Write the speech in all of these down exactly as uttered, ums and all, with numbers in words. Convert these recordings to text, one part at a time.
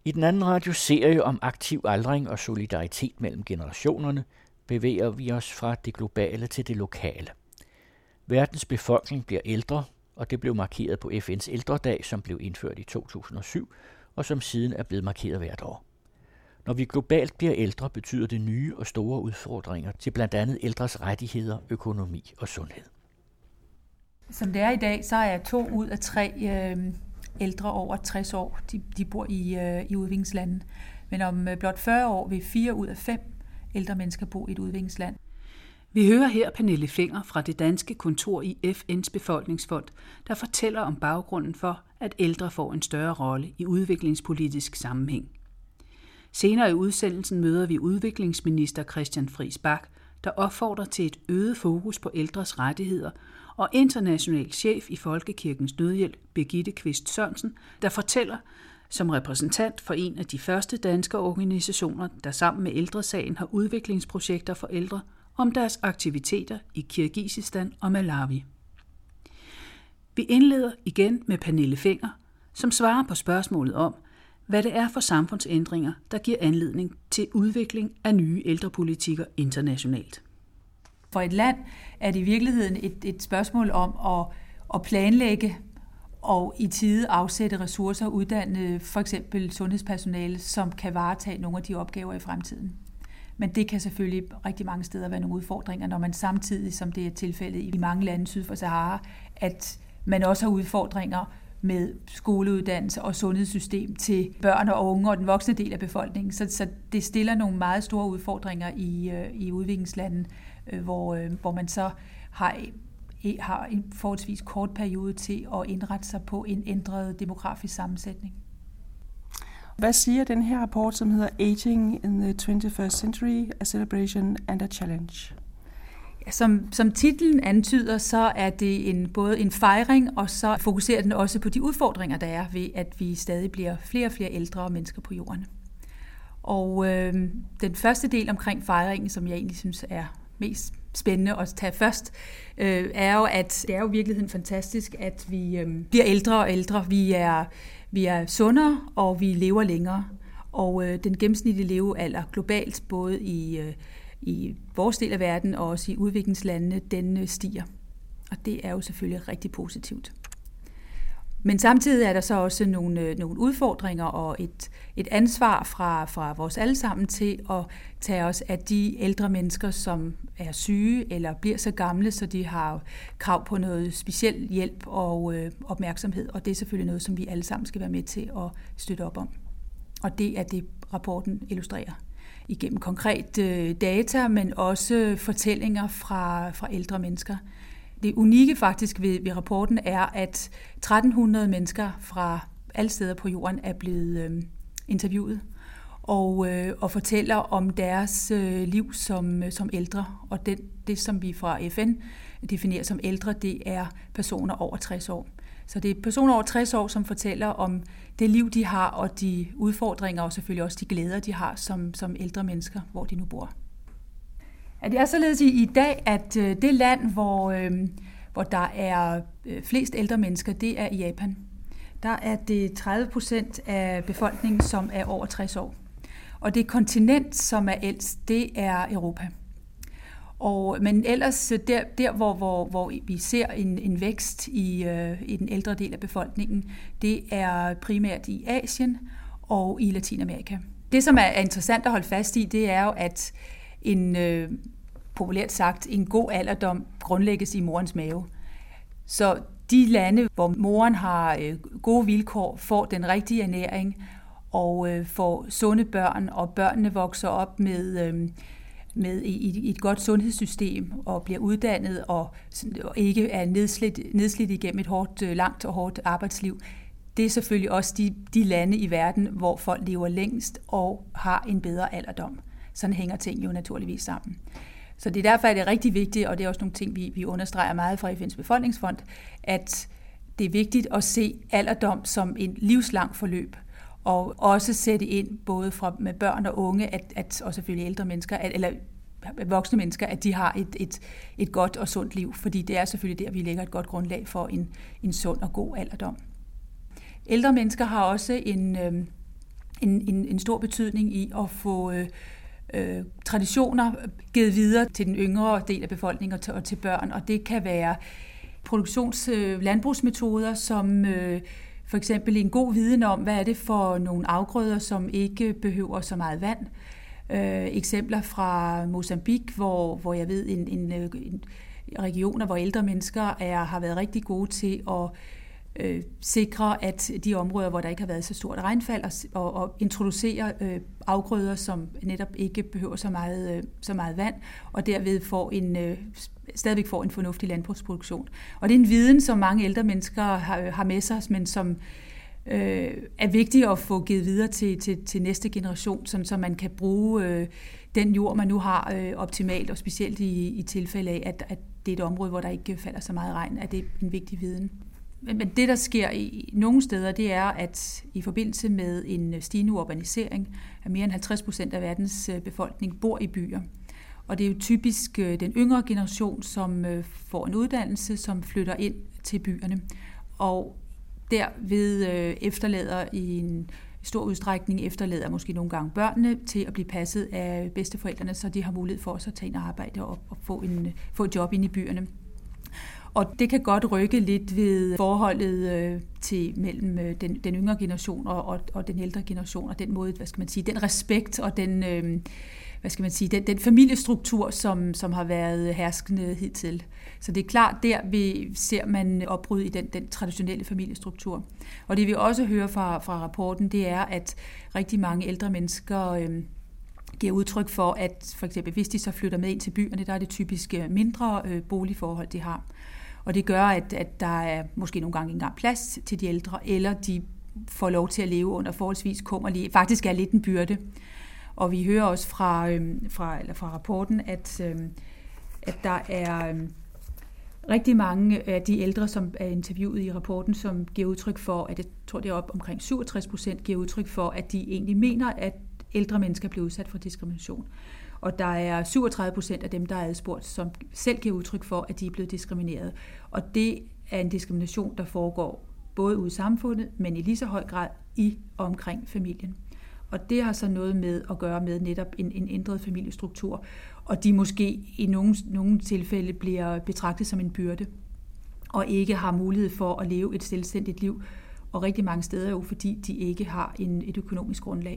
I den anden radioserie om aktiv aldring og solidaritet mellem generationerne bevæger vi os fra det globale til det lokale. Verdens befolkning bliver ældre, og det blev markeret på F N's ældredag, som blev indført i to tusind og syv, og som siden er blevet markeret hvert år. Når vi globalt bliver ældre, betyder det nye og store udfordringer til blandt andet ældres rettigheder, økonomi og sundhed. Som det er i dag, så er to ud af tre øh, ældre over tres år, de, de bor i, øh, i udviklingslandet. Men om øh, blot fyrre år vil fire ud af fem ældre mennesker bo i et udviklingsland. Vi hører her Pernille Fenger fra det danske kontor i F N's Befolkningsfond, der fortæller om baggrunden for, at ældre får en større rolle i udviklingspolitisk sammenhæng. Senere i udsendelsen møder vi udviklingsminister Christian Friis Bach, der opfordrer til et øget fokus på ældres rettigheder, og international chef i Folkekirkens Nødhjælp, Birgitte Kvist Sørensen, der fortæller, som repræsentant for en af de første danske organisationer, der sammen med Ældresagen har udviklingsprojekter for ældre, om deres aktiviteter i Kirgisistan og Malawi. Vi indleder igen med Pernille Fenger, som svarer på spørgsmålet om, hvad det er for samfundsændringer, der giver anledning til udvikling af nye ældrepolitikker internationalt. For et land er det i virkeligheden et, et spørgsmål om at, at planlægge og i tide afsætte ressourcer og uddanne for eksempel sundhedspersonale, som kan varetage nogle af de opgaver i fremtiden. Men det kan selvfølgelig rigtig mange steder være nogle udfordringer, når man samtidig, som det er tilfældet i mange lande syd for Sahara, at man også har udfordringer med skoleuddannelse og sundhedssystem til børn og unge og den voksne del af befolkningen. Så, så det stiller nogle meget store udfordringer i, i udviklingslandet, hvor, hvor man så har, har en forholdsvis kort periode til at indrette sig på en ændret demografisk sammensætning. Hvad siger den her rapport, som hedder Aging in the twenty-first century, a Celebration and a Challenge? Ja, som, som titlen antyder, så er det en, både en fejring, og så fokuserer den også på de udfordringer, der er ved, at vi stadig bliver flere og flere ældre mennesker på jorden. Og øh, den første del omkring fejringen, som jeg egentlig synes er mest spændende at tage først, øh, er jo, at det er jo i virkeligheden fantastisk, at vi øh, bliver ældre og ældre. Vi er, vi er sundere, og vi lever længere. Og øh, den gennemsnitlige levealder globalt, både i, øh, i vores del af verden og også i udviklingslandene, den øh, stiger. Og det er jo selvfølgelig rigtig positivt. Men samtidig er der så også nogle, øh, nogle udfordringer og et, et ansvar fra, fra vores allesammen til at tage os af de ældre mennesker, som er syge eller bliver så gamle, så de har krav på noget speciel hjælp og øh, opmærksomhed. Og det er selvfølgelig noget, som vi alle sammen skal være med til at støtte op om. Og det er det, rapporten illustrerer. Igennem konkret øh, data, men også fortællinger fra, fra ældre mennesker. Det unikke faktisk ved, ved rapporten er, at tretten hundrede mennesker fra alle steder på jorden er blevet øh, interviewet og, øh, og fortæller om deres øh, liv som, som ældre. Og det, det, som vi fra F N definerer som ældre, det er personer over tres år. Så det er personer over tres år, som fortæller om det liv, de har, og de udfordringer, og selvfølgelig også de glæder, de har som, som ældre mennesker, hvor de nu bor. Ja, det er således i, i dag, at øh, det land, hvor, øh, hvor der er øh, flest ældre mennesker, det er i Japan. Der er det tredive procent af befolkningen, som er over tres år. Og det kontinent, som er ældst, det er Europa. Og, men ellers der, der hvor, hvor, hvor vi ser en, en vækst i, øh, i den ældre del af befolkningen, det er primært i Asien og i Latinamerika. Det, som er interessant at holde fast i, det er jo, at en, øh, populært sagt, en god alderdom grundlægges i morens mave. Så de lande, hvor moren har øh, gode vilkår, får den rigtige ernæring og øh, får sunde børn, og børnene vokser op med... Øh, med i, i et godt sundhedssystem og bliver uddannet og, og ikke er nedslidt, nedslidt igennem et hårdt, langt og hårdt arbejdsliv. Det er selvfølgelig også de, de lande i verden, hvor folk lever længst og har en bedre alderdom. Sådan hænger ting jo naturligvis sammen. Så det er derfor, at det er rigtig vigtigt, og det er også nogle ting, vi, vi understreger meget fra F N's Befolkningsfond, at det er vigtigt at se alderdom som en livslang forløb, og også sætte ind både fra, med børn og unge, at, at, og selvfølgelig ældre mennesker, at, eller voksne mennesker, at de har et, et, et godt og sundt liv, fordi det er selvfølgelig der, vi lægger et godt grundlag for en, en sund og god alderdom. Ældre mennesker har også en, øh, en, en, en stor betydning i at få øh, øh, traditioner givet videre til den yngre del af befolkningen og til, og til børn, og det kan være produktions-landbrugsmetoder, øh, som øh, for eksempel en god viden om, hvad er det for nogle afgrøder, som ikke behøver så meget vand. Øh, eksempler fra Mozambique, hvor, hvor jeg ved, en, en, en regioner, hvor ældre mennesker er, har været rigtig gode til at øh, sikre, at de områder, hvor der ikke har været så stort regnfald, og, og introducere øh, afgrøder, som netop ikke behøver så meget, øh, så meget vand, og derved får en, øh, stadigvæk får en fornuftig landbrugsproduktion. Og det er en viden, som mange ældre mennesker har, har med sig, men som øh, er vigtigt at få givet videre til, til, til næste generation, sådan, så man kan bruge øh, den jord, man nu har øh, optimalt, og specielt i, i tilfælde af, at, at det er et område, hvor der ikke falder så meget regn, at det er en vigtig viden. Men, men det, der sker i nogle steder, det er, at i forbindelse med en stigende urbanisering, at mere end halvtreds procent af verdens befolkning bor i byer. Og det er jo typisk den yngre generation, som får en uddannelse, som flytter ind til byerne. Og derved efterlader i en stor udstrækning efterlader måske nogle gange børnene til at blive passet af bedsteforældrene, så de har mulighed for også at tage en arbejde og, og få, en, få et job ind i byerne. Og det kan godt rykke lidt ved forholdet øh, til mellem øh, den, den yngre generation og, og, og den ældre generation, og den måde, hvad skal man sige, den respekt og den, øh, hvad skal man sige, den, den familiestruktur, som, som har været herskende hidtil. Så det er klart, der vi ser man opbrud i den, den traditionelle familiestruktur. Og det vi også hører fra, fra rapporten, det er, at rigtig mange ældre mennesker øh, giver udtryk for, at for eksempel hvis de så flytter med ind til byerne, der er det typisk mindre øh, boligforhold, de har. Og det gør, at, at der er måske nogle gange ikke engang plads til de ældre, eller de får lov til at leve under forholdsvis kummerlige, faktisk er lidt en byrde. Og vi hører også fra, øhm, fra, eller fra rapporten, at, øhm, at der er øhm, rigtig mange af de ældre, som er interviewet i rapporten, som giver udtryk for, at jeg tror, det er op omkring syvogtres procent, giver udtryk for, at de egentlig mener, at ældre mennesker bliver udsat for diskrimination. Og der er syvogtredive procent af dem, der er adspurgt, som selv giver udtryk for, at de er blevet diskrimineret. Og det er en diskrimination, der foregår både ude i samfundet, men i lige så høj grad i og omkring familien. Og det har så noget med at gøre med netop en, en ændret familiestruktur, og de måske i nogle, nogle tilfælde bliver betragtet som en byrde, og ikke har mulighed for at leve et selvstændigt liv, og rigtig mange steder jo, fordi de ikke har en, et økonomisk grundlag.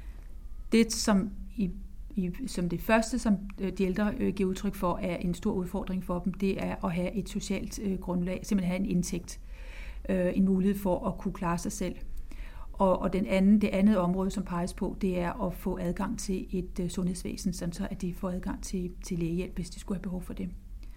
Det, som i I, som det første, som de ældre øh, giver udtryk for, er en stor udfordring for dem, det er at have et socialt øh, grundlag, simpelthen have en indtægt, øh, en mulighed for at kunne klare sig selv. Og, og den anden, det andet område, som peges på, det er at få adgang til et øh, sundhedsvæsen, sådan så at de får adgang til, til lægehjælp, hvis de skulle have behov for det.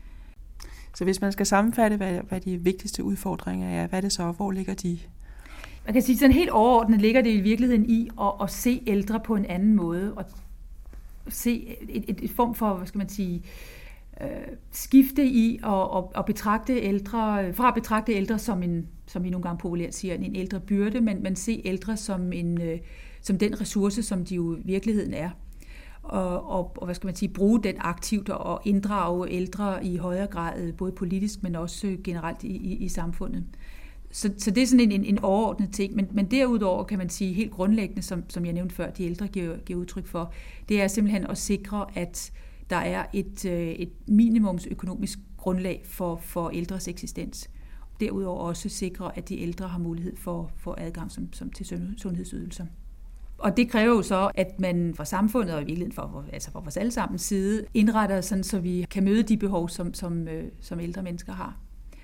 Så hvis man skal sammenfatte, hvad, hvad de vigtigste udfordringer er, hvad er det så, hvor ligger de? Man kan sige, sådan helt overordnet ligger det i virkeligheden i at, at se ældre på en anden måde, og se et, et, et form for, hvad skal man sige, øh, skifte i at, at, at betragte ældre, fra at betragte ældre som en, som vi nogle gange populært siger, en ældre byrde, men man se ældre som en, øh, som den ressource, som de jo i virkeligheden er. Og, og, og hvad skal man sige, bruge den aktivt og inddrage ældre i højere grad, både politisk, men også generelt i, i, i samfundet. Så, så det er sådan en, en, en overordnet ting, men, men derudover kan man sige helt grundlæggende, som, som jeg nævnte før, de ældre giver, giver udtryk for, det er simpelthen at sikre, at der er et, et minimumsøkonomisk grundlag for, for ældres eksistens. Derudover også sikre, at de ældre har mulighed for, for adgang som, som til sundhedsydelser. Og det kræver jo så, at man fra samfundet og i virkeligheden for, altså fra vores allesammens side indretter sådan, så vi kan møde de behov, som, som, som ældre mennesker har.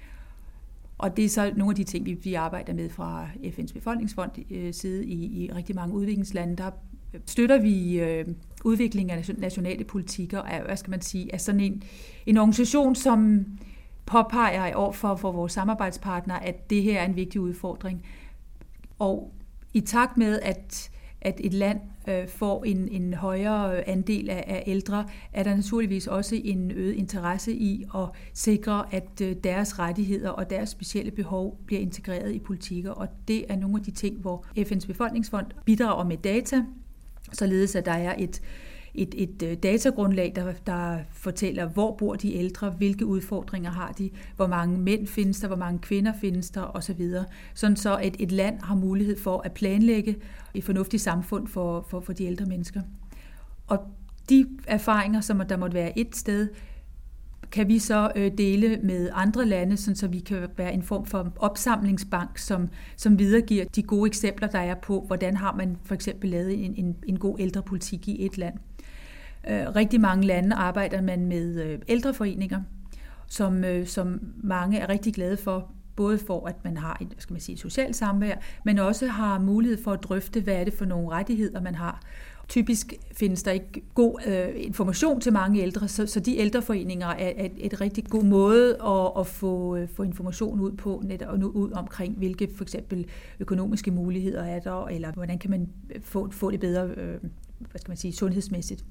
Og det er så nogle af de ting, vi arbejder med fra F N's befolkningsfond side i, i rigtig mange udviklingslande. Der støtter vi øh, udviklingen af nationale politikker af, hvad skal man sige, af sådan en, en organisation, som påpeger over for, for vores samarbejdspartnere, at det her er en vigtig udfordring. Og i takt med, at at et land øh, får en, en højere andel af, af ældre, er der naturligvis også en øget interesse i at sikre, at øh, deres rettigheder og deres specielle behov bliver integreret i politikker. Og det er nogle af de ting, hvor F N's befolkningsfond bidrager med data, således at der er et, et, et datagrundlag, der, der fortæller, hvor bor de ældre, hvilke udfordringer har de, hvor mange mænd findes der, hvor mange kvinder findes der osv. Sådan så at et land har mulighed for at planlægge et fornuftigt samfund for, for, for de ældre mennesker. Og de erfaringer, som der måtte være et sted, kan vi så dele med andre lande, sådan så vi kan være en form for opsamlingsbank, som, som videregiver de gode eksempler, der er på, hvordan har man for eksempel lavet en, en, en god ældrepolitik i et land. Rigtig mange lande arbejder man med ældreforeninger, som, som mange er rigtig glade for, både for, at man har et, hvad skal man sige, et socialt samvær, men også har mulighed for at drøfte, hvad er det for nogle rettigheder, man har. Typisk findes der ikke god øh, information til mange ældre, så, så de ældreforeninger er et, et rigtig god måde at, at få, øh, få information ud på, net, og nu ud omkring, hvilke for eksempel økonomiske muligheder er der, eller hvordan kan man få, få det bedre, øh, hvad skal man sige, sundhedsmæssigt.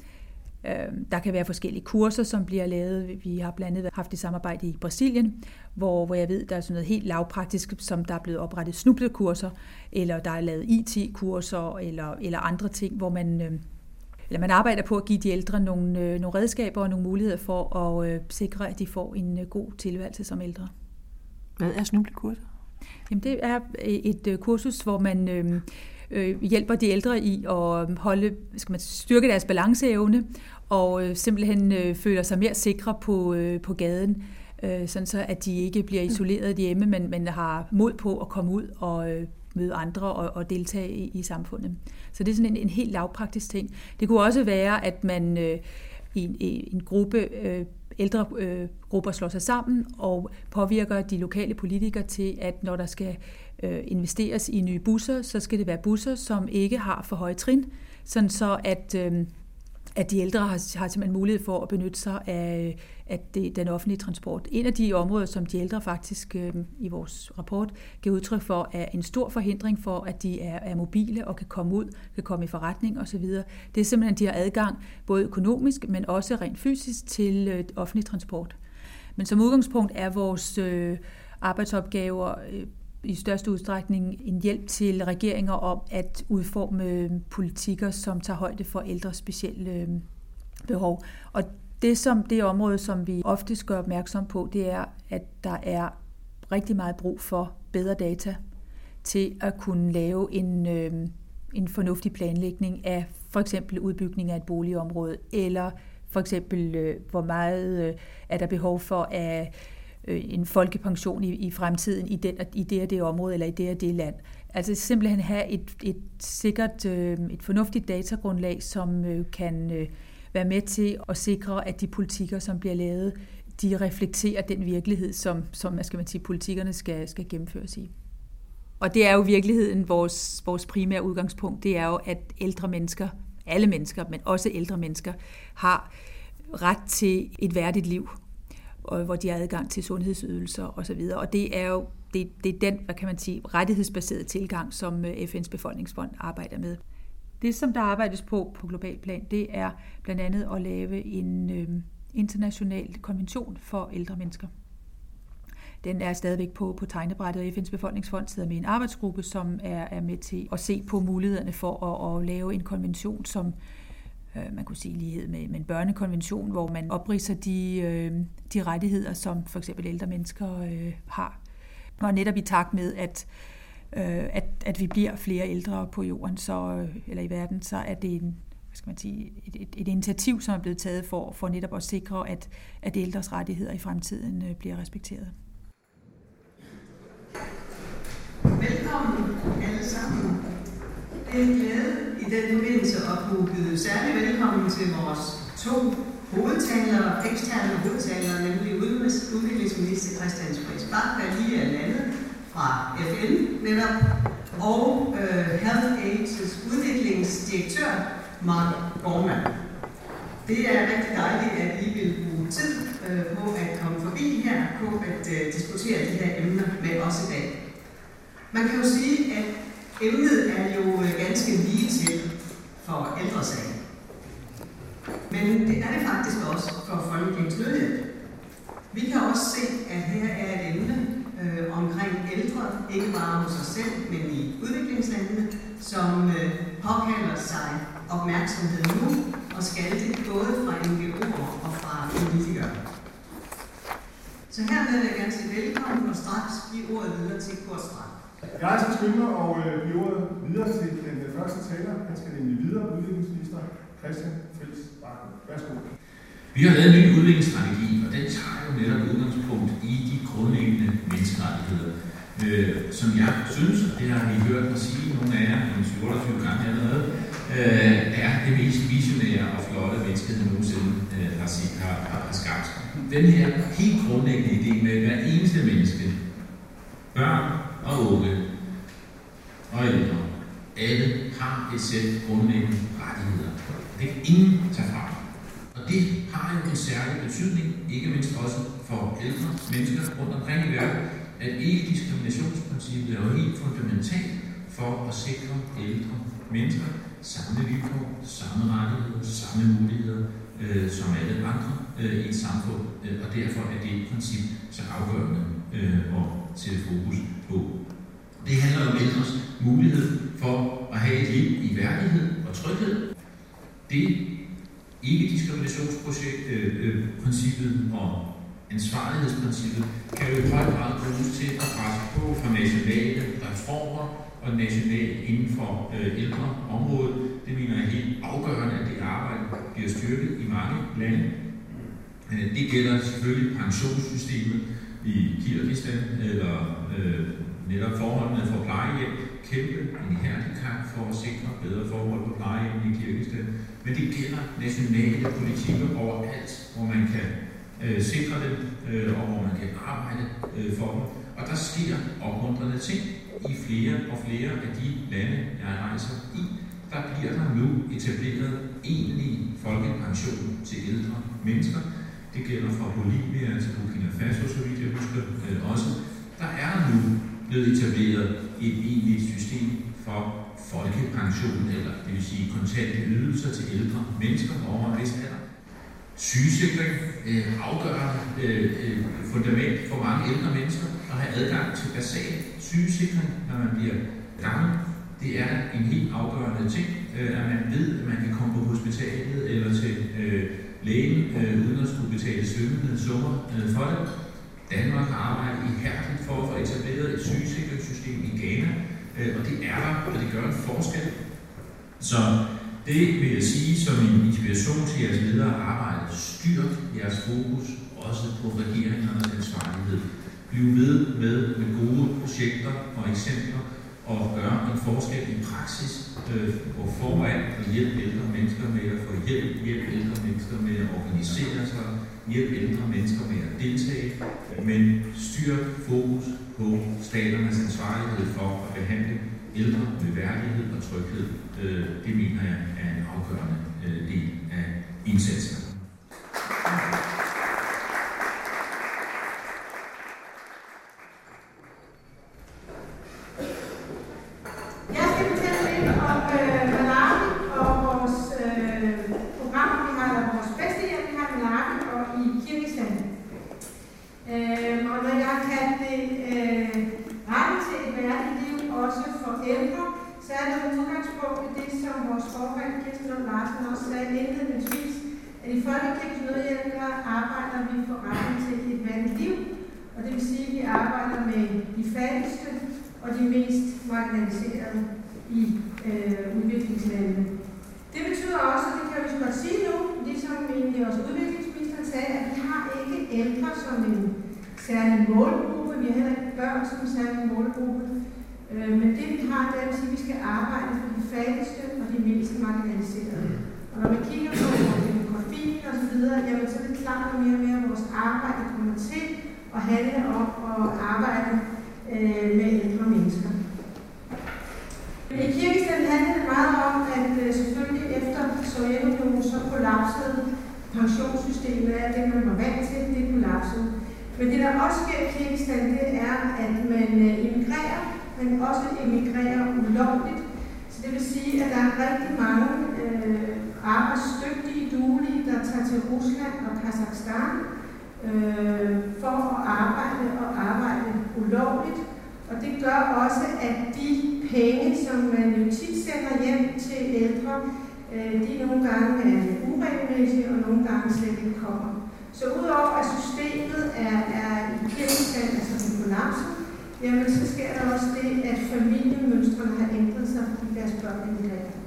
Der kan være forskellige kurser, som bliver lavet. Vi har blandt andet haft et samarbejde i Brasilien, hvor, hvor jeg ved, der er sådan noget helt lavpraktisk, som der er blevet oprettet snublekurser, eller der er lavet I T-kurser, eller, eller andre ting, hvor man, eller man arbejder på at give de ældre nogle, nogle redskaber og nogle muligheder for at øh, sikre, at de får en god tilværelse som ældre. Hvad er snublekurser? Jamen, det er et øh, kursus, hvor man øh, øh, hjælper de ældre i at holde, skal man styrke deres balanceevne, og øh, simpelthen øh, føler sig mere sikre på, øh, på gaden, øh, sådan så at de ikke bliver isoleret hjemme, men, men har mod på at komme ud og øh, møde andre og, og deltage i, i samfundet. Så det er sådan en, en helt lavpraktisk ting. Det kunne også være, at man øh, i en, en gruppe øh, ældre øh, grupper slår sig sammen og påvirker de lokale politikere til, at når der skal øh, investeres i nye busser, så skal det være busser, som ikke har for høje trin, sådan så at øh, at de ældre har, har simpelthen mulighed for at benytte sig af, af det, den offentlige transport. En af de områder, som de ældre faktisk øh, i vores rapport giver udtryk for, er en stor forhindring for, at de er, er mobile og kan komme ud, kan komme i forretning osv. Det er simpelthen, at de har adgang både økonomisk, men også rent fysisk til øh, offentlig transport. Men som udgangspunkt er vores øh, arbejdsopgaver øh, i største udstrækning en hjælp til regeringer om at udforme politikker, som tager højde for ældres specielle behov. Og det, som, det område, som vi ofte gør opmærksom på, det er, at der er rigtig meget brug for bedre data til at kunne lave en, en fornuftig planlægning af for eksempel udbygning af et boligområde, eller for eksempel hvor meget er der behov for at en folkepension i, i fremtiden i, den, i det og det område, eller i det og det land. Altså simpelthen have et, et sikkert, et fornuftigt datagrundlag, som kan være med til at sikre, at de politikker, som bliver lavet, de reflekterer den virkelighed, som, som hvad skal man sige, politikerne skal, skal gennemføres i. Og det er jo i virkeligheden vores, vores primære udgangspunkt, det er jo, at ældre mennesker, alle mennesker, men også ældre mennesker, har ret til et værdigt liv, og hvor de har adgang til sundhedsydelser osv. Og det er jo det, det er den, hvad kan man sige, rettighedsbaserede tilgang, som F N's befolkningsfond arbejder med. Det, som der arbejdes på på global plan, det er blandt andet at lave en øh, international konvention for ældre mennesker. Den er stadigvæk på, på tegnebrættet, og F N's befolkningsfond sidder med en arbejdsgruppe, som er, er med til at se på mulighederne for at, at lave en konvention, som man kunne sige i lighed med, med en børnekonvention, hvor man opridser de, øh, de rettigheder, som for eksempel ældre mennesker øh, har. Og netop i takt med, at, øh, at, at vi bliver flere ældre på jorden, så, eller i verden, så er det en, hvad skal man sige, et, et, et initiativ, som er blevet taget for, for netop at sikre, at, at ældres rettigheder i fremtiden øh, bliver respekteret. Velkommen alle sammen. Det er en glæde i den forbindelse at kunne byde særlig velkommen til vores to hovedtalere, eksterne hovedtalere, nemlig udviklingsminister Christian Friis Bach, der lige er landet fra F N netop, og øh, Health Aids' udviklingsdirektør Mark Gorman. Det er rigtig dejligt, at I vil bruge tid øh, på at komme forbi her, på at øh, diskutere de her emner med os i dag. Man kan jo sige, at emnet er jo ganske lige til for ældresagen. Men det er det faktisk også for Folkekirkens Nødhjælp. Vi kan også se, at her er et emne øh, omkring ældre, ikke bare hos os selv, men i udviklingslandene, som øh, påkalder sig opmærksomhed nu og skal det både fra N G O'er og fra politikere. Så hermed vil jeg gerne sige velkommen og straks give ordet videre til Kurt Strand. Jeg har så skyndt mig og give ordet videre til den første taler. Han skal nemlig videre, udviklingsminister Christian Friis Bach. Værsgo. Vi har lavet en ny udviklingsstrategi, og den tager jo netop udgangspunkt i de grundlæggende menneskerettigheder, øh, som jeg synes, og det har vi hørt mig sige nogle af jer, en syvogtyve gange allerede, øh, er det mest visionære og flotte menneskeheden nogensinde øh, har, har, har skabt. Den her helt grundlæggende idé med, at hver eneste menneske, børn og unge og ældre, alle har et sæt grundlæggende rettigheder. Det kan ingen tage fra. Og det har jo en særlig betydning, ikke mindst også for ældre mennesker rundt omkring i verden, at ikke-diskriminationsprincippet er jo helt fundamentalt for at sikre ældre mennesker samme vilkår, samme rettigheder, samme muligheder øh, som alle andre øh, i et samfund. Øh, og derfor er det et princip så afgørende øh, at sætte fokus på. Det handler om ældres mulighed for at have et liv i værdighed og tryghed. Det ikke-diskriminationsprincippet og ansvarlighedsprincippet kan jo i høj grad bruges til at presse på for nationale reformer og nationalt inden for øh, ældreområdet. Det mener jeg er helt afgørende, at det arbejde bliver styrket i mange lande. Øh, det gælder selvfølgelig pensionssystemet i Kirgisistan, eller øh, netop forholdene for plejehjem. Kæmpe en ihærdig kamp for at sikre bedre forhold på plejehjem i Kirgisistan. Men det gælder nationale politikker overalt, hvor man kan øh, sikre dem, øh, og hvor man kan arbejde øh, for dem. Og der sker opmuntrende ting i flere og flere af de lande, jeg rejser i. Der bliver der nu etableret egentlig folkepension til ældre mennesker. Det gælder fra Bolivia til Burkina Faso, så vidt jeg husker øh, også. Der er nu blevet etableret et egentligt system for folkepension, eller det vil sige kontante ydelser til ældre mennesker over en vis alder. Sygesikring, øh, afgørende øh, øh, fundament for mange ældre mennesker at have adgang til basal sygesikring, når man bliver gammel. Det er en helt afgørende ting, øh, at man ved, at man kan komme på hospitalet eller til øh, lægen, øh, uden at skulle betale svømmende summer øh, for det. Danmark har arbejdet ihærdigt for at få etableret et sygesikringssystem i Ghana, øh, og det er der, og det gør en forskel. Så det vil jeg sige som en inspiration til jeres videre arbejde. Styrk jeres fokus også på regeringernes ansvarlighed. Bliv ved med, med gode projekter og eksempler og gøre en forskel i praksis. Øh, og foran at hjælpe ældre mennesker med at få hjælp, hjælp ældre mennesker med at organisere sig, hjælp ældre mennesker med at deltage, men styrk fokus på staternes ansvarlighed for at behandle ældre med værdighed og tryghed. Det mener jeg er en afgørende del af indsatsen. Jeg skal fortælle lidt om Malawi og vores program, vi har vores bedste hjem, vi har i Malawi og i Kirgisistan. Og når jeg har kaldt det retten til et værdigt liv også for ældre, så er det udgangspunkt i det, som vores formand, Kirsten Lund Larsen, også sagde indledningsvis, at i Folkekirkens Nødhjælp, der arbejder vi for retten til et værdigt liv, og det vil sige, at vi arbejder med de fattigste og de mest marginaliserede i øh, udviklingslandene. Det betyder også, og det kan vi godt sige nu, ligesom egentlig også udviklingsministeren sagde, at vi har ikke ældre som en særlig målgruppe, vi har heller ikke børn som en særlig målgruppe. Men det vi har, det er at sige, at vi skal arbejde for de fattigste og de mest marginaliserede. Og når man kigger på demografi og så videre, jamen så er det klart, at mere og mere af vores arbejde kommer til at handle om at arbejde øh, med ældre mennesker. I Kirgisistan handler det meget om, at øh, selvfølgelig efter Sovjetunionen så kollapsede pensionssystemet, af det man var vant til, det kollapsede. Men det der også sker i Kirgisistan, det er, at man emigrerer, men også emigrerer ulovligt. Så det vil sige, at der er rigtig mange øh, arbejdsdygtige, duelige, der tager til Rusland og Kazakhstan øh, for at arbejde og arbejde ulovligt. Og det gør også, at de penge, som man jo tit sender hjem til ældre, de nogle gange er uregelmæssige, og nogle gange slet ikke kommer. Så udover at systemet er, er i kirkestand, altså en kollapse, jamen så sker der også det, at familiemønstrene har ændret sig, fordi deres børn emigrerer.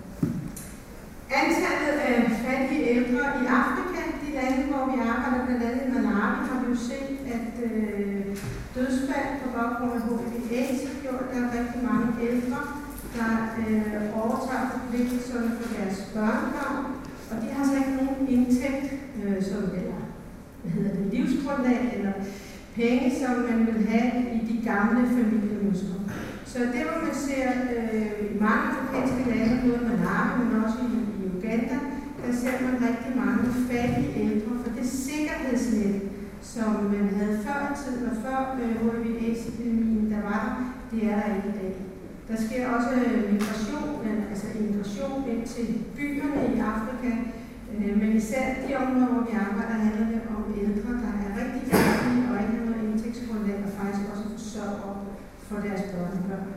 Antallet af fattige ældre i Afrika, de lande, hvor vi arbejder, blandt andet i Malawi, har vi jo set, at øh, dødsfald på baggrund af H I V AIDS har gjort, at der er rigtig mange ældre, der øh, overtager forpligtelserne for deres børnebørn, og de har så ikke nogen indtægt, øh, som eller, hvad hedder det, livsgrundlag eller penge, som man vil have i de gamle familiemønstre. Så det, hvor man ser øh, i mange afrikanske lande, både Malawi, men også i, i Uganda, der ser man rigtig mange fattige ældre, for det sikkerhedsnet, som man havde før i tiden og før øh, H I V AIDS-epidemien, der var der, det er der ikke i dag. Der sker også migration, altså immigration ind til byerne i Afrika, øh, men især de områder, hvor vi arbejder, handler det om ældre, der er rigtig fattige og ikke har noget indtægtsgrundlag, og faktisk også forsørger for deres børnebørn.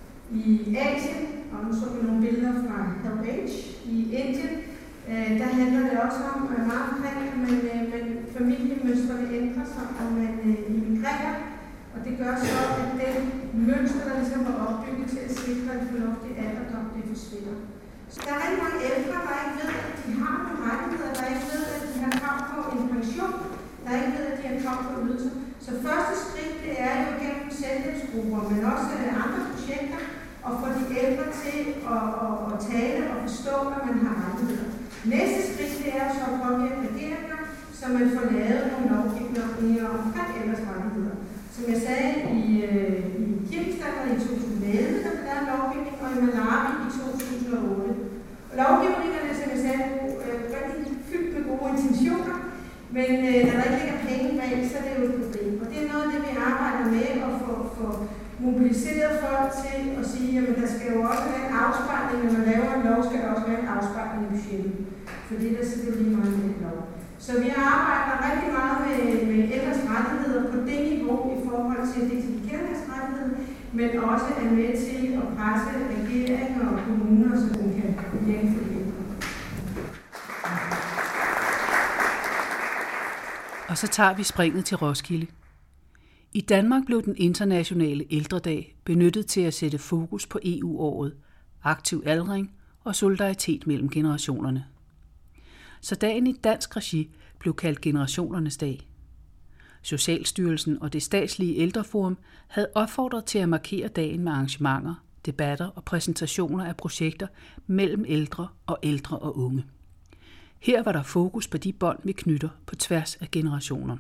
I Asien, og nu så vi nogle billeder fra Help Age i Indien, øh, der handler det også om øh, meget omkring, men, øh, men familiemønstrene ændrer sig, og man øh, immigrerer, og det gør så, at den mønster, der ligesom var opbygget til at sikre en fornuftig alderdom, det forsvinder. Så der er rigtig mange ældre, der ikke ved, at de har nogle rettigheder, der ikke ved, at de har krav på en pension, der ikke ved, at de har krav på ydelser. Så første skridt, det er jo gennem selvhjælpsgrupper, men også andre projekter, og få de ældre til at, at, at tale og forstå, at man har rettigheder. Næste skridt, det er så at påvirke regeringer, så man får lavet nogle lovgivninger omkring ældres rettigheder. Som jeg sagde, i, øh, i Kirkestand i to tusind og elleve, der blev lavet lovgivning, og i Malawi i to tusind og otte. Og lovgivningerne, som jeg sagde, er rigtig fyldt med gode intentioner, men øh, når der ikke ligger penge bag, så er det jo et problem. Og det er noget af det, vi arbejder med at få, få mobiliseret folk til at sige, at der skal jo også være en afspejling, når man laver en lov, skal der også være en afspejling i budgettet. For det er der selvfølgelig meget med lov. Så vi arbejder rigtig meget med, med ældres rettigheder på det niveau i forhold til at identifikere deres rettigheder, men også er med til at presse regeringer og kommuner, så de kan hjælpe for det. Og så tager vi springet til Roskilde. I Danmark blev den internationale ældredag benyttet til at sætte fokus på E U-året, aktiv aldring og solidaritet mellem generationerne. Så dagen i dansk regi blev kaldt Generationernes Dag. Socialstyrelsen og det statslige ældreforum havde opfordret til at markere dagen med arrangementer, debatter og præsentationer af projekter mellem ældre og ældre og unge. Her var der fokus på de bånd, vi knytter på tværs af generationer.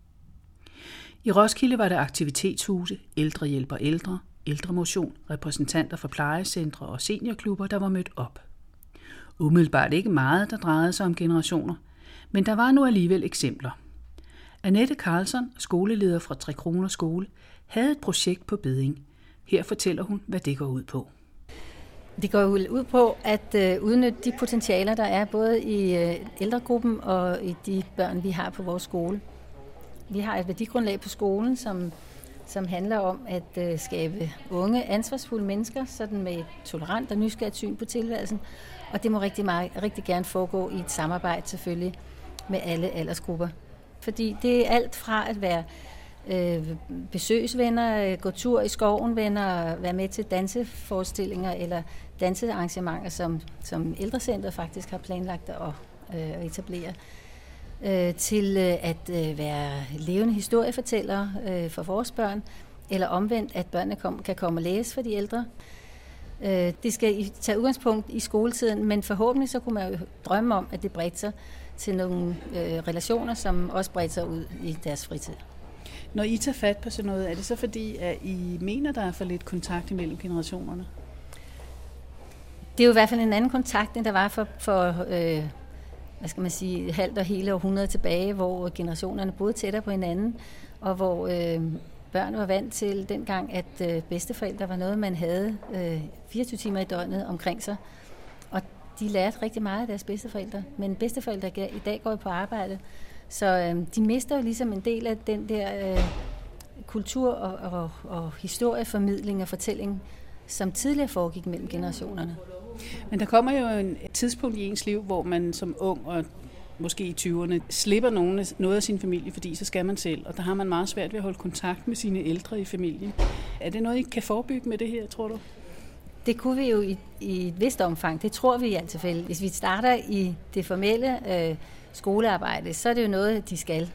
I Roskilde var der aktivitetshuse, ældre hjælper ældre, ældremotion, repræsentanter for plejecentre og seniorklubber, der var mødt op. Umiddelbart ikke meget, der drejede sig om generationer, men der var nu alligevel eksempler. Annette Carlson, skoleleder fra Tre Kroner Skole, havde et projekt på Bedding. Her fortæller hun, hvad det går ud på. Det går ud på at øh, udnytte de potentialer, der er både i øh, ældregruppen og i de børn, vi har på vores skole. Vi har et værdigrundlag på skolen, som, som handler om at øh, skabe unge, ansvarsfulde mennesker, sådan med et tolerant og nysgerrigt syn på tilværelsen. Og det må rigtig, meget, rigtig gerne foregå i et samarbejde selvfølgelig med alle aldersgrupper. Fordi det er alt fra at være øh, besøgsvenner, gå tur i skoven, venner, være med til danseforestillinger eller dansearrangementer, som, som ældrecentret faktisk har planlagt at øh, etablere, øh, til øh, at øh, være levende historiefortællere øh, for vores børn, eller omvendt, at børnene kom, kan komme og læse for de ældre. Øh, det skal tage udgangspunkt i skoletiden, men forhåbentlig så kunne man jo drømme om, at det bredte sig til nogle øh, relationer, som også bredte sig ud i deres fritid. Når I tager fat på sådan noget, er det så fordi, at I mener, der er for lidt kontakt imellem generationerne? Det er jo i hvert fald en anden kontakt, end der var for, for øh, hvad skal man sige, halvt og hele århundrede tilbage, hvor generationerne boede tættere på hinanden, og hvor øh, børn var vant til dengang, at øh, bedsteforældre var noget, man havde øh, fireogtyve timer i døgnet omkring sig. Og de lærte rigtig meget af deres bedsteforældre, men bedsteforældre i dag går på arbejde, så øh, de mister jo ligesom en del af den der øh, kultur og, og, og historieformidling og fortælling, som tidligere foregik mellem generationerne. Men der kommer jo en tidspunkt i ens liv, hvor man som ung og måske i tyverne slipper nogen, noget af sin familie, fordi så skal man selv, og der har man meget svært ved at holde kontakt med sine ældre i familien. Er det noget, I kan forebygge med det her, tror du? Det kunne vi jo i, i et vist omfang. Det tror vi i alt tilfælde. Hvis vi starter i det formelle øh, skolearbejde, så er det jo noget, de skal.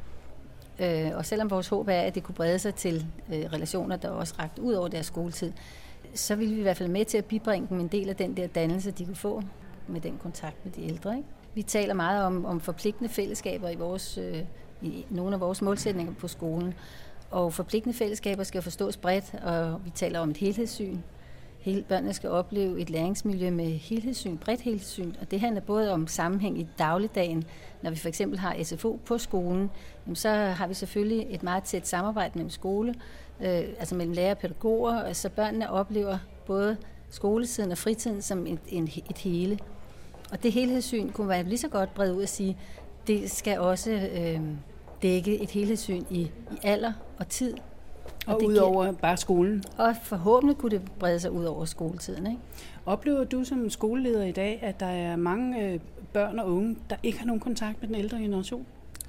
Øh, og selvom vores håb er, at det kunne brede sig til øh, relationer, der også rakt ud over deres skoletid, så vil vi i hvert fald med til at bibringe dem en del af den der dannelse, de kunne få med den kontakt med de ældre. Ikke? Vi taler meget om, om forpligtende fællesskaber i, vores, øh, i nogle af vores målsætninger på skolen. Og forpligtende fællesskaber skal forstås bredt, og vi taler om et helhedssyn. Hele børnene skal opleve et læringsmiljø med helhedssyn, bredt helhedssyn, og det handler både om sammenhæng i dagligdagen. Når vi for eksempel har S F O på skolen, så har vi selvfølgelig et meget tæt samarbejde mellem skole, øh, altså mellem lærere og pædagoger, så børnene oplever både skoletiden og fritiden som et, en, et hele. Og det helhedssyn kunne være lige så godt bredt ud at sige, det skal også øh, dække et helhedssyn i, i alder og tid. Og, og ud over bare skolen. Og forhåbentlig kunne det brede sig ud over skoletiden. Ikke? Oplever du som skoleleder i dag, at der er mange øh, børn og unge, der ikke har nogen kontakt med den ældre generation?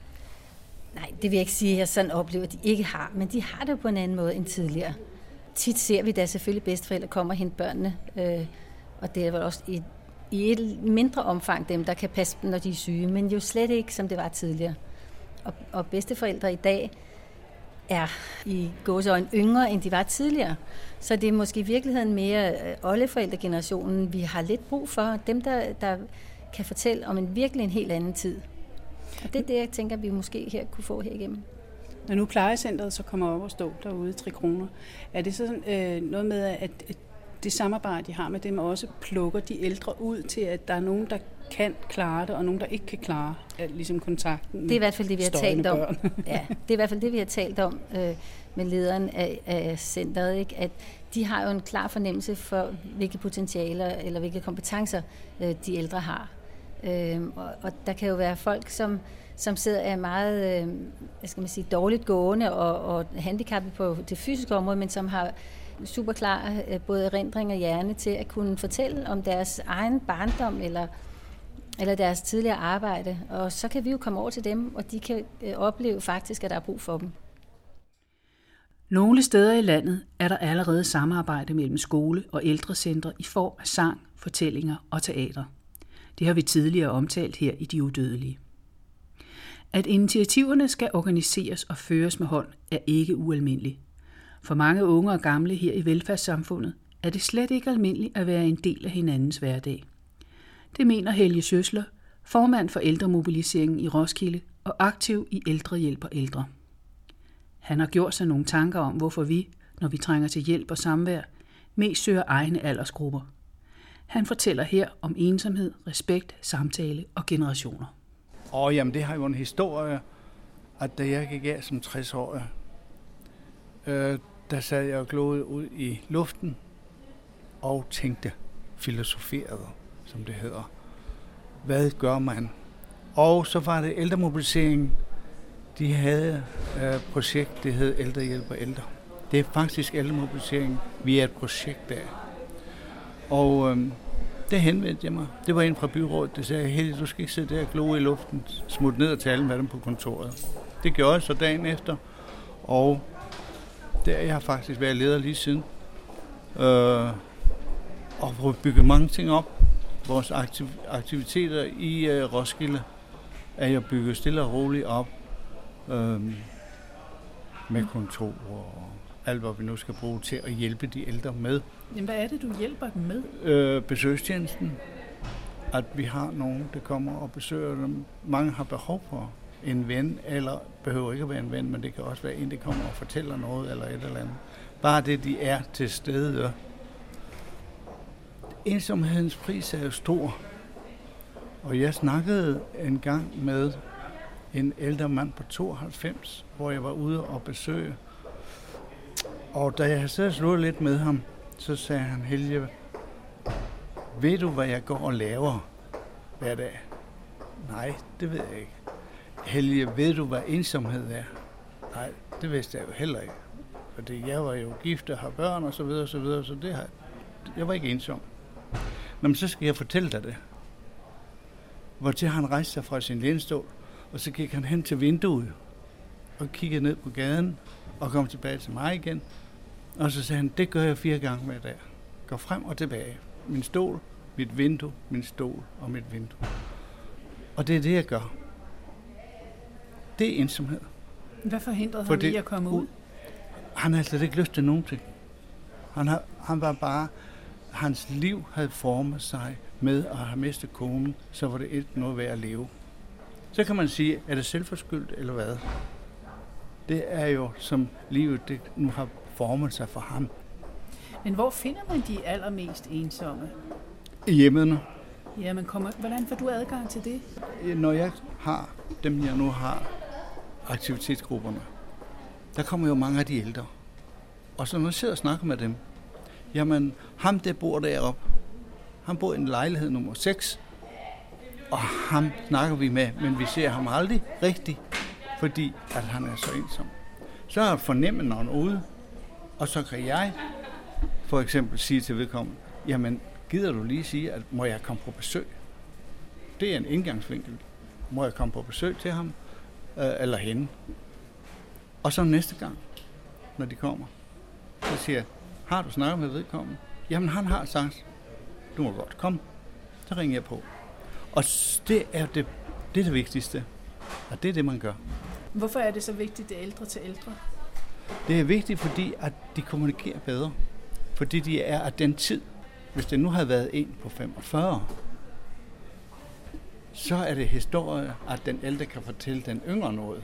Nej, det vil jeg ikke sige, at jeg sådan oplever, at de ikke har. Men de har det jo på en anden måde end tidligere. Tit ser vi da selvfølgelig bedsteforældre kommer og hente børnene. Øh, og det er vel også i, i et mindre omfang dem, der kan passe dem, når de er syge. Men jo slet ikke, som det var tidligere. Og, og bedsteforældre i dag er i gåseøjne yngre, end de var tidligere. Så det er måske i virkeligheden mere oldeforældregenerationen, vi har lidt brug for. Dem, der, der kan fortælle om en virkelig en helt anden tid. Og det er det, jeg tænker, vi måske her kunne få her igennem. Når nu plejecentret så kommer op og stå derude i Tre Kroner, er det så øh, noget med, at det samarbejde, de har med dem, også plukker de ældre ud til, at der er nogen, der kan klare det, og nogen, der ikke kan klare ligesom kontakten med det er i hvert fald det, vi har talt om. Ja, det er i hvert fald det, vi har talt om øh, med lederen af, af centret, ikke? At de har jo en klar fornemmelse for, hvilke potentialer eller hvilke kompetencer øh, de ældre har. Øh, og, og der kan jo være folk, som, som sidder er meget øh, hvad skal man sige, dårligt gående og, og handicappet på det fysiske område, men som har super klar både erindring og hjerne til at kunne fortælle om deres egen barndom eller, eller deres tidligere arbejde. Og så kan vi jo komme over til dem, og de kan opleve faktisk, at der er brug for dem. Nogle steder i landet er der allerede samarbejde mellem skole og ældrecentre i form af sang, fortællinger og teater. Det har vi tidligere omtalt her i De Udødelige. At initiativerne skal organiseres og føres med hånd er ikke ualmindeligt. For mange unge og gamle her i velfærdssamfundet er det slet ikke almindeligt at være en del af hinandens hverdag. Det mener Helge Søsler, formand for ældremobiliseringen i Roskilde og aktiv i Ældrehjælp og Ældre. Han har gjort sig nogle tanker om, hvorfor vi, når vi trænger til hjælp og samvær, mest søger egne aldersgrupper. Han fortæller her om ensomhed, respekt, samtale og generationer. Og jamen, det har jo en historie, at da jeg gik af som tres-årig, øh, der sad jeg og glodede ud i luften og tænkte, filosoferede, som det hedder. Hvad gør man? Og så var det ældremobilisering. De havde et øh, projekt, det hed Ældrehjælp og Ældre. Det er faktisk ældremobilisering, vi er et projekt der. Og øh, det henvendte jeg mig. Det var en fra byrådet, der sagde, Helge, du skal ikke sidde der og glo i luften, smut ned og tale med dem på kontoret. Det gjorde jeg så dagen efter, og der jeg har faktisk været leder lige siden. Øh, og har bygget mange ting op. Vores aktiv- aktiviteter i øh, Roskilde er jo bygget stille og roligt op øh, med kontor og alt, hvad vi nu skal bruge til at hjælpe de ældre med. Jamen, hvad er det, du hjælper dem med? Øh, besøgstjenesten. At vi har nogen, der kommer og besøger dem. Mange har behov for en ven, eller behøver ikke at være en ven, men det kan også være en, der kommer og fortæller noget, eller et eller andet. Bare det, de er til stede. Ensomhedens pris er jo stor. Og jeg snakkede en gang med en ældre mand på tooghalvfems, hvor jeg var ude og besøge. Og da jeg sad og slået lidt med ham, så sagde han, Helge, ved du, hvad jeg går og laver hver dag? Nej, det ved jeg ikke. Helge, ved du, hvad ensomhed er? Nej, det vidste jeg jo heller ikke. Fordi jeg var jo gift og har børn og så videre, og så videre, så det har, jeg var ikke ensom. Nå, men så skal jeg fortælle dig det. Hvortil han rejste sig fra sin lænestol, og så gik han hen til vinduet og kiggede ned på gaden og kom tilbage til mig igen. Og så sagde han, det gør jeg fire gange hver dag. Går frem og tilbage. Min stol, mit vindue, min stol og mit vindue. Og det er det, jeg gør. Det er ensomhed. Hvad forhindrede ham i at komme ud? Han havde slet ikke lyst til nogen ting. Han, har, han var bare, hans liv havde formet sig med at have mistet konen, så var det ikke noget værd at leve. Så kan man sige, er det selvforskyldt eller hvad? Det er jo, som livet det nu har formet sig for ham. Men hvor finder man de allermest ensomme? I hjemmene. Ja, men kommer, hvordan får du adgang til det? Når jeg har dem, jeg nu har, aktivitetsgrupperne, der kommer jo mange af de ældre. Og så når jeg sidder og snakker med dem, jamen ham der bor deroppe, han bor i en lejlighed nummer seks, og ham snakker vi med, men vi ser ham aldrig rigtigt, fordi at han er så ensom. Så er jeg fornemmet, når han er ude, og så kan jeg for eksempel sige til vedkommende, jamen gider du lige sige, at må jeg komme på besøg? Det er en indgangsvinkel. Må jeg komme på besøg til ham, øh, eller hende? Og så næste gang, når de kommer, så siger jeg, har du snakket med vedkommende? Jamen han har sagt, du må godt komme. Så ringer jeg på. Og det er det, det er det vigtigste. Og det er det, man gør. Hvorfor er det så vigtigt, det ældre til ældre? Det er vigtigt, fordi at de kommunikerer bedre. Fordi de er af den tid. Hvis det nu havde været en på femogfyrre, så er det historie, at den ældre kan fortælle den yngre noget,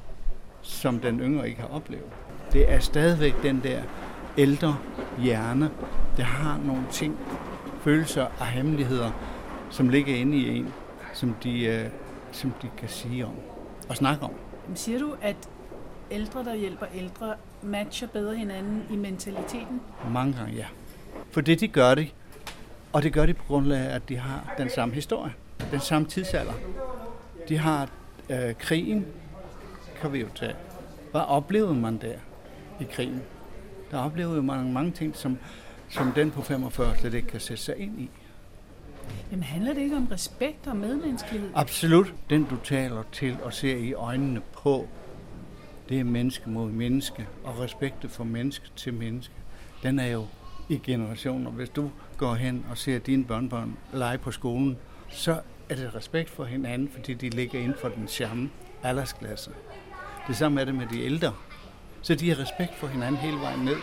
som den yngre ikke har oplevet. Det er stadigvæk den der ældre hjerne, der har nogle ting, følelser og hemmeligheder, som ligger inde i en, som de, øh, som de kan sige om og snakke om. Siger du, at ældre, der hjælper ældre, matcher bedre hinanden i mentaliteten? Mange gange, ja. For det de gør det, og det gør de på grundlag af, at de har den samme historie, den samme tidsalder. De har øh, krigen, kan vi jo tage. Hvad oplevede man der i krigen? Der oplevede man mange ting, som, som den på femogfyrre slet ikke kan sætte sig ind i. Jamen handler det ikke om respekt og medmenneskelighed? Absolut. Den du taler til og ser i øjnene på, det er menneske mod menneske, og respekten for menneske til menneske. Den er jo i generationer. Hvis du går hen og ser dine børnebørn lege på skolen, så er det respekt for hinanden, fordi de ligger inden for den samme aldersklasse. Det samme er det med de ældre. Så de har respekt for hinanden hele vejen ned.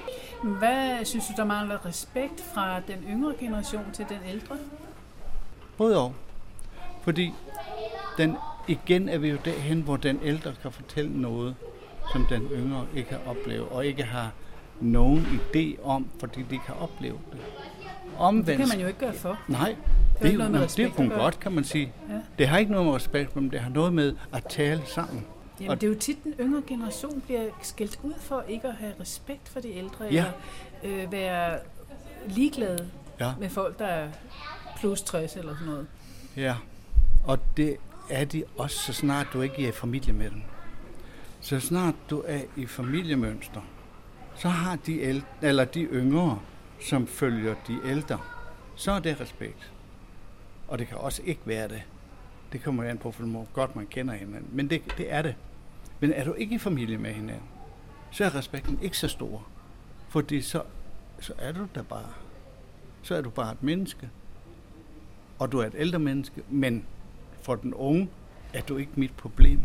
Hvad synes du, der mangler respekt fra den yngre generation til den ældre? Både og. Fordi den, igen er vi jo derhen, hvor den ældre kan fortælle noget, som den yngre ikke har oplevet, og ikke har nogen idé om, fordi de kan opleve det. Omvendt, det kan man jo ikke gøre for. Nej, det, det er jo noget med det er kun godt, kan man sige. Ja. Det har ikke noget med respekt, men det har noget med at tale sammen. Jamen, og det er jo tit, den yngre generation bliver skældt ud for ikke at have respekt for de ældre, ja. eller øh, være ligeglade ja. med folk, der er plus tres eller sådan noget. Ja, og det er de også, så snart du ikke er i familie med dem. Så snart du er i familiemønster, så har de, ældre, eller de yngre, som følger de ældre, så er det respekt. Og det kan også ikke være det. Det kommer an på, hvor godt man kender hinanden. Men det, det er det. Men er du ikke i familie med hinanden, så er respekten ikke så stor. Fordi så, så er du der bare. Så er du bare et menneske. Og du er et ældre menneske, men for den unge er du ikke mit problem.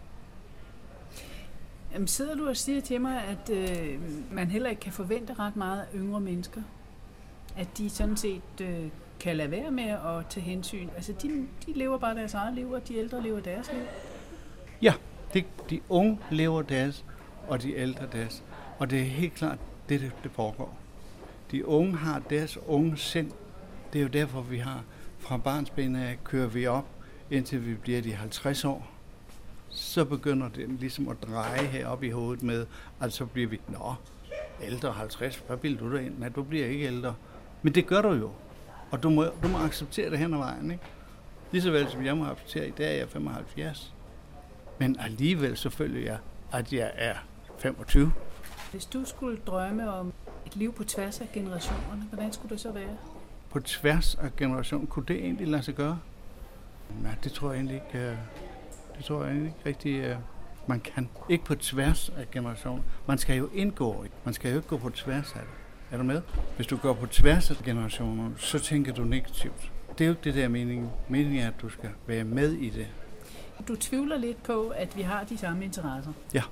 Jamen, sidder du og siger til mig, at øh, man heller ikke kan forvente ret meget af yngre mennesker? At de sådan set øh, kan lade være med at tage hensyn? Altså, de, de lever bare deres eget liv, og de ældre lever deres liv? Ja, de, de unge lever deres, og de ældre deres. Og det er helt klart det, det, det foregår. De unge har deres unge sind. Det er jo derfor, vi har fra barnsben af kører vi op, indtil vi bliver de halvtreds år. Så begynder det ligesom at dreje heroppe i hovedet med, at så bliver vi, nå, ældre halvtreds, hvad vil du derind? Nej, du bliver ikke ældre. Men det gør du jo, og du må, du må acceptere det hen ad vejen, ikke? Lige så vel som jeg må acceptere, i dag er jeg femoghalvfjerds. Men alligevel så føler jeg, at jeg er femogtyve. Hvis du skulle drømme om et liv på tværs af generationerne, hvordan skulle det så være? på tværs af generationen. Kunne det egentlig lade sig gøre? Nej, det tror jeg egentlig ikke, det tror jeg egentlig ikke rigtig, man kan. Ikke på tværs af generationer. Man skal jo indgå, man skal jo ikke gå på tværs af det. Er du med? Hvis du går på tværs af generationer, så tænker du negativt. Det er jo ikke det der mening. Meningen er, at du skal være med i det. Du tvivler lidt på, at vi har de samme interesser. Ja.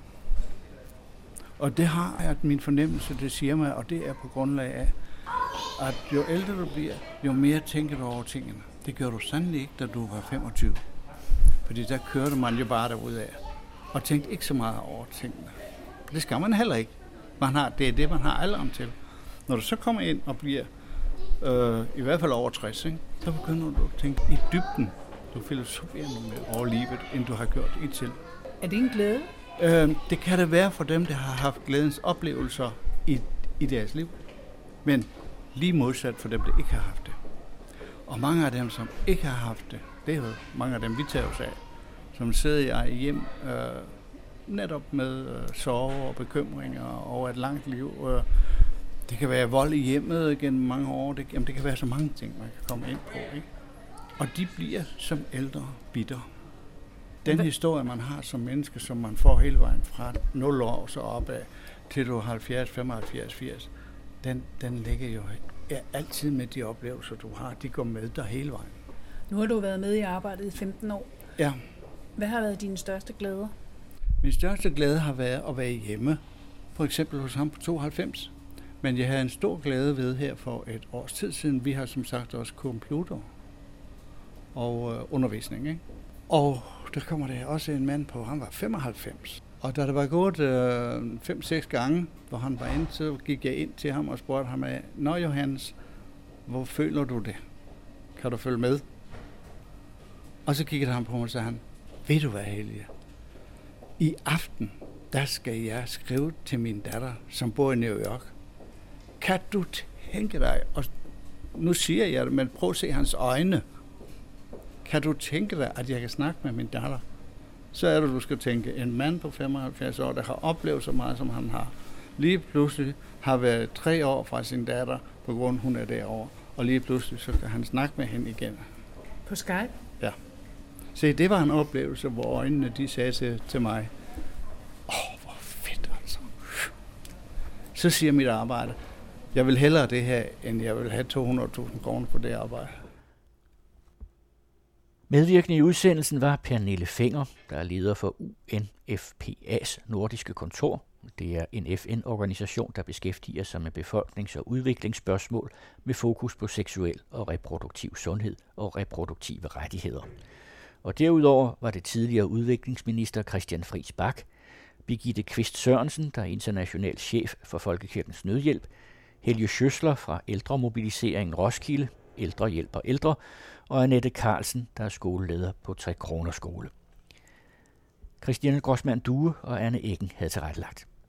Og det har jeg, min fornemmelse, det siger mig, og det er på grundlag af, at jo ældre du bliver, jo mere tænker du over tingene. Det gør du sandelig ikke, da du var femogtyve. Fordi der kørte man jo bare derudad og tænkte ikke så meget over tingene. Det skal man heller ikke. Man har, det er det, man har alderen til. Når du så kommer ind og bliver øh, i hvert fald over tres, ikke, så begynder du at tænke i dybden. Du filosoferer mere over livet, end du har gjort i til. Er det en glæde? Øh, det kan det være for dem, der har haft glædens oplevelser i, i deres liv. Men lige modsat for dem, der ikke har haft det. Og mange af dem, som ikke har haft det, det er jo mange af dem, vi tager os af, som sidder i hjem øh, netop med øh, sorger og bekymringer over et langt liv. Øh, det kan være vold i hjemmet gennem mange år. Det, jamen, det kan være så mange ting, man kan komme ind på. Ikke? Og de bliver som ældre bitter. Den Hva? historie, man har som menneske, som man får hele vejen fra nul år så opad til du er halvfjerds, femoghalvfjerds, firs, den, den ligger jo ja, altid med de oplevelser, du har. De går med dig hele vejen. Nu har du været med i arbejdet i femten år. Ja. Hvad har været dine største glæder? Min største glæde har været at være hjemme. For eksempel hos ham på tooghalvfems. Men jeg havde en stor glæde ved her for et års tid siden. Vi har som sagt også computer og øh, undervisning. Ikke? Og der kommer der også en mand på, han var femoghalvfems. Og da det var gået øh, fem seks gange, hvor han var inde, så gik jeg ind til ham og spurgte ham af, Nå Johannes, hvor føler du det? Kan du følge med? Og så kiggede han på mig og sagde han, ved du hvad, Helge? I aften, der skal jeg skrive til min datter, som bor i New York. Kan du tænke dig, og nu siger jeg det, men prøv at se hans øjne. Kan du tænke dig, at jeg kan snakke med min datter? Så er det, du skal tænke, en mand på femoghalvfjerds år, der har oplevet så meget, som han har. Lige pludselig har været tre år fra sin datter, på grund hun er derovre. Og lige pludselig, så kan han snakke med hende igen. På Skype? Ja. Se, det var en oplevelse, hvor øjnene de sagde til, til mig, åh, oh, hvor fedt altså. Så siger mit arbejde, jeg vil hellere det her, end jeg vil have to hundrede tusind kroner på det arbejde. Medvirkende i udsendelsen var Pernille Fenger, der er leder for U N F P A's nordiske kontor. Det er en F N-organisation, der beskæftiger sig med befolknings- og udviklingsspørgsmål med fokus på seksuel og reproduktiv sundhed og reproduktive rettigheder. Og derudover var det tidligere udviklingsminister Christian Friis Bach, Birgitte Kvist Sørensen, der er international chef for Folkekirkens Nødhjælp, Helge Schøsler fra Ældremobiliseringen Roskilde, Ældre hjælper ældre, og Annette Carlsen, der er skoleleder på Tre Kroner Skole. Christiane Grossmann Due og Anne Eggen havde tilrettelagt.